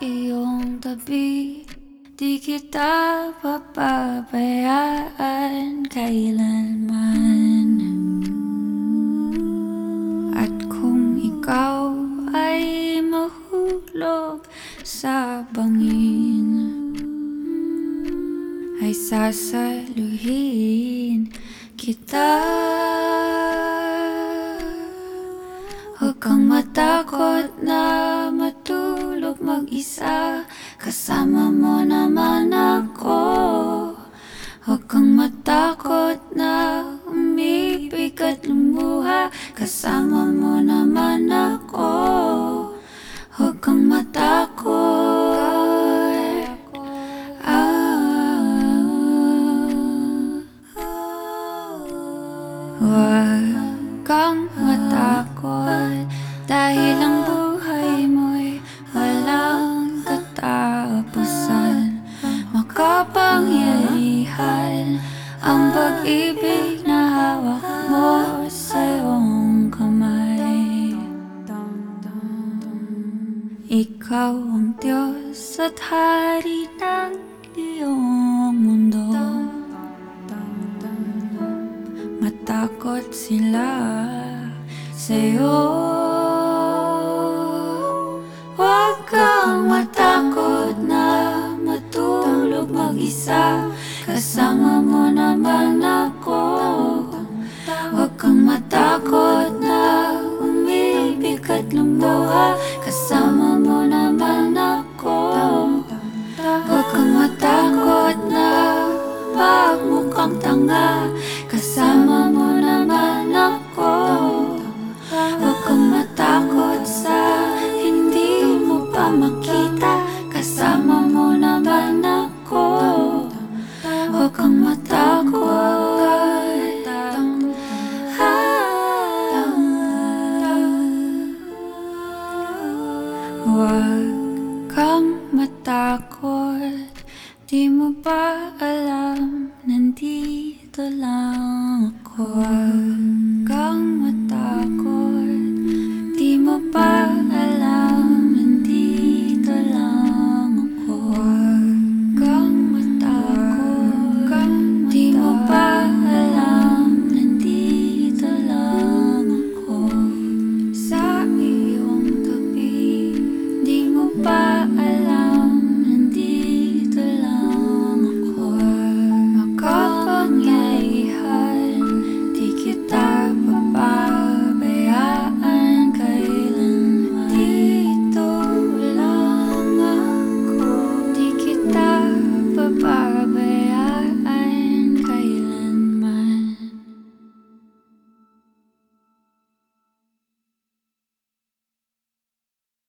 iyong tabi, di kita papabayaan kailanman. At kung ikaw ay mahulog sa bangin, ay sasaluhin kita. Huwag kang matakot na matulog mag-isa, kasama mo naman ako. Huwag kang matakot na umibig at lumuha, kasama mo naman ako. Huwag kang matakot. Huwag kang matakot, dahil ang buhay mo'y walang katapusan. Makapangyarihan ang pag-ibig na hawak mo sa iyong kamay. Ikaw ang Diyos at hari ng iyong mundo. Matakot sila sa'yo. Huwag kang matakot na matulog mag-isa, kasama mo naman ako. Huwag kang matakot na umibig at lumuha, kasama mo naman ako. Huwag kang matakot na magmukhang tanga, kasama mo naman ako. Huwag kang matakot sa hindi mo pa makita, kasama mo naman ako. Huwag kang matakot. Huwag kang matakot, di mo ba alam nandito lang ako?